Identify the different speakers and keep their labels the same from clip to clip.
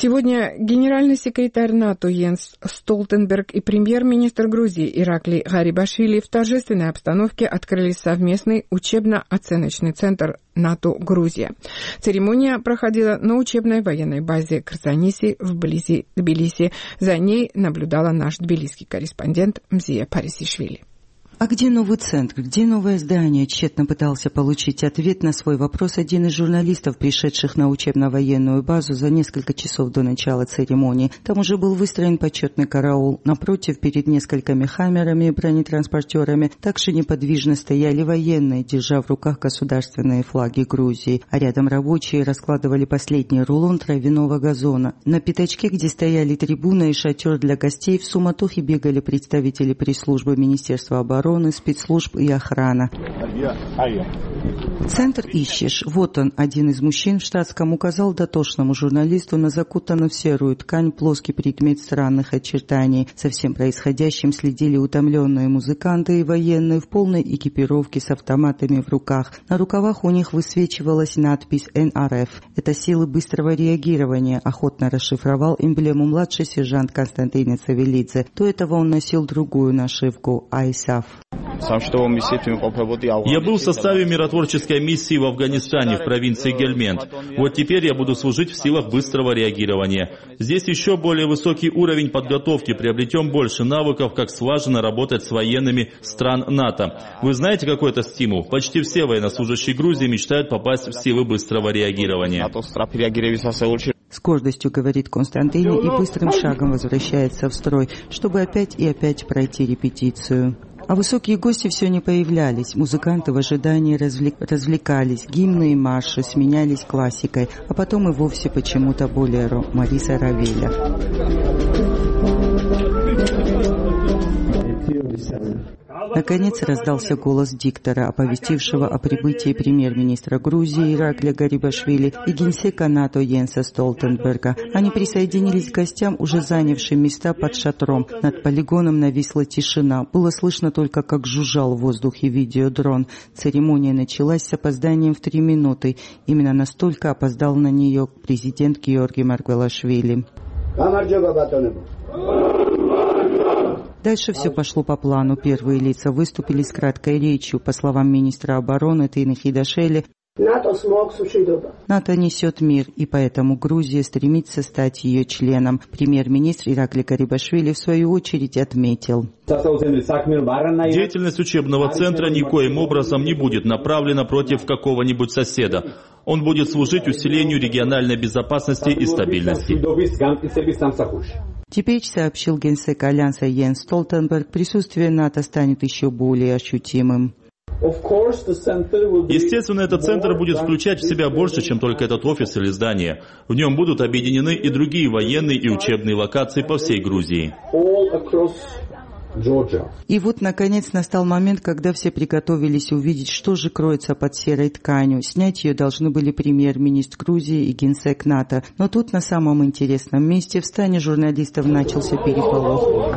Speaker 1: Сегодня генеральный секретарь НАТО Йенс Столтенберг и премьер-министр Грузии Иракли Гарибашвили в торжественной обстановке открыли совместный учебно-оценочный центр НАТО-Грузия. Церемония проходила на учебной военной базе Крзаниси вблизи Тбилиси. За ней наблюдала наш тбилисский корреспондент Мзия Парисишвили.
Speaker 2: А где новый центр, где новое здание? Тщетно пытался получить ответ на свой вопрос один из журналистов, пришедших на учебно-военную базу за несколько часов до начала церемонии. Там уже был выстроен почетный караул. Напротив, перед несколькими хаммерами и бронетранспортерами, также неподвижно стояли военные, держа в руках государственные флаги Грузии. А рядом рабочие раскладывали последний рулон травяного газона. На пятачке, где стояли трибуна и шатер для гостей, в суматохе бегали представители пресс-службы Министерства обороны, спецслужб и охрана. Центр ищешь. Вот он, один из мужчин в штатском указал дотошному журналисту на закутанную в серую ткань плоский предмет странных очертаний. За всем происходящим следили утомленные музыканты и военные в полной экипировке с автоматами в руках. На рукавах у них высвечивалась надпись «НРФ». Это силы быстрого реагирования, охотно расшифровал эмблему младший сержант Константин Цавелидзе. До этого он носил другую нашивку «ISAF».
Speaker 3: Я был в составе миротворческой миссии в Афганистане, в провинции Гельмент. Вот теперь я буду служить в силах быстрого реагирования. Здесь еще более высокий уровень подготовки, приобретем больше навыков, как слаженно работать с военными стран НАТО. Вы знаете, какой это стимул? Почти все военнослужащие Грузии мечтают попасть в силы быстрого реагирования.
Speaker 2: С гордостью говорит Константин и быстрым шагом возвращается в строй, чтобы опять и опять пройти репетицию. А высокие гости все не появлялись. Музыканты в ожидании развлекались. Гимны и марши сменялись классикой, а потом и вовсе почему-то болеро Мариса Равеля. Наконец раздался голос диктора, оповестившего о прибытии премьер-министра Грузии Иракли Гарибашвили и генсека НАТО Йенса Столтенберга. Они присоединились к гостям, уже занявшим места под шатром. Над полигоном нависла тишина. Было слышно только, как жужжал в воздухе видеодрон. Церемония началась с опозданием в 3 минуты. Именно настолько опоздал на нее президент Георгий Маргвелашвили. Дальше все пошло по плану. Первые лица выступили с краткой речью. По словам министра обороны Тины Хидашели, НАТО несет мир, и поэтому Грузия стремится стать ее членом. Премьер-министр Иракли Гарибашвили в свою очередь отметил:
Speaker 3: деятельность учебного центра никоим образом не будет направлена против какого-нибудь соседа. Он будет служить усилению региональной безопасности и стабильности.
Speaker 2: Теперь, сообщил генсек Альянса Йенс Столтенберг, присутствие НАТО станет еще более ощутимым.
Speaker 3: Естественно, этот центр будет включать в себя больше, чем только этот офис или здание. В нем будут объединены и другие военные и учебные локации по всей Грузии.
Speaker 2: И вот, наконец, настал момент, когда все приготовились увидеть, что же кроется под серой тканью. Снять ее должны были премьер-министр Грузии и генсек НАТО. Но тут, на самом интересном месте, в стане журналистов начался переполох.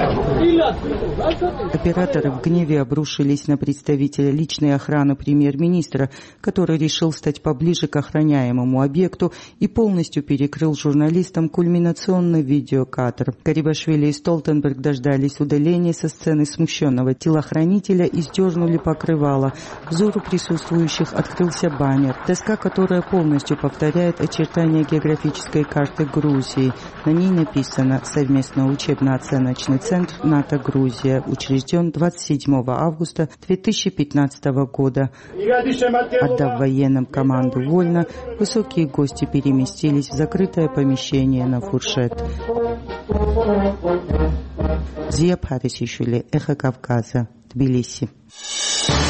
Speaker 2: Операторы в гневе обрушились на представителя личной охраны премьер-министра, который решил стать поближе к охраняемому объекту и полностью перекрыл журналистам кульминационный видеокадр. Гарибашвили и Столтенберг дождались удаления со сцены смущенного телохранителя и сдернули покрывало. Взору присутствующих открылся баннер, доска, которая полностью повторяет очертания географической карты Грузии. На ней написано: «Совместно учебно-оценочный центр НАТО-Грузия, учрежден 27 августа 2015 года». Отдав военным команду «Вольно», высокие гости переместились в закрытое помещение на фуршет. Мзия Парисишвили, Эхо Кавказа, Тбилиси.